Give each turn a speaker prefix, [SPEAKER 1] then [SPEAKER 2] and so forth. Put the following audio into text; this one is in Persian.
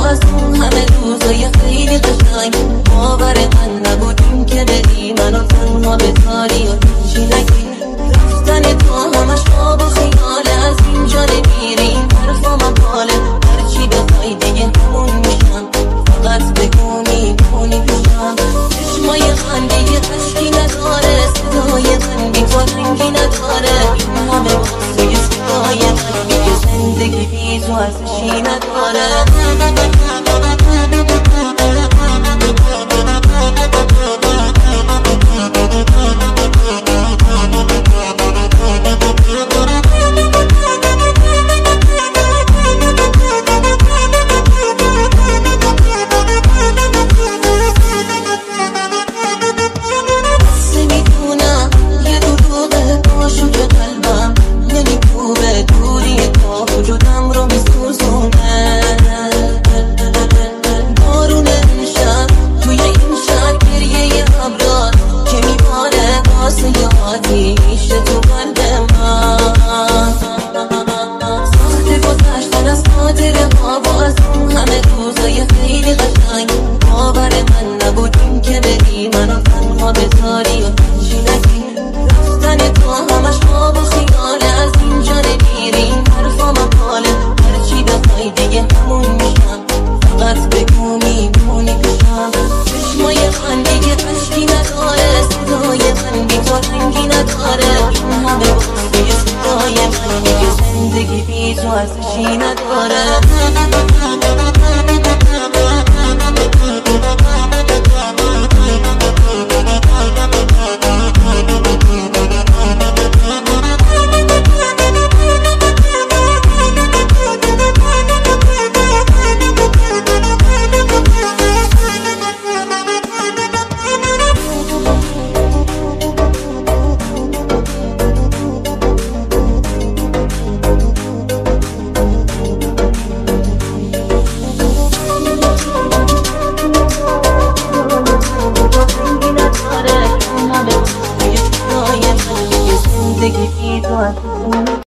[SPEAKER 1] از اون همه روزای خیلی قشنگ باور من نبود این که بدی منو تنها بذاری و هیچی نگی. رفتن تو همش خواب و خیاله، از اینجا نمیری این حرفا محاله. هرچی بخوای دیگه همون میشم، فقط بگو میکنی پیشم. چشمای خنده یه عشقی نداره، صدای من بی تو رنگی نداره. این همه واسه صدای من میگه زندگی بی تو ارزشی نداره. زندگی بی تو ارزشی نداره. زندگی بی تو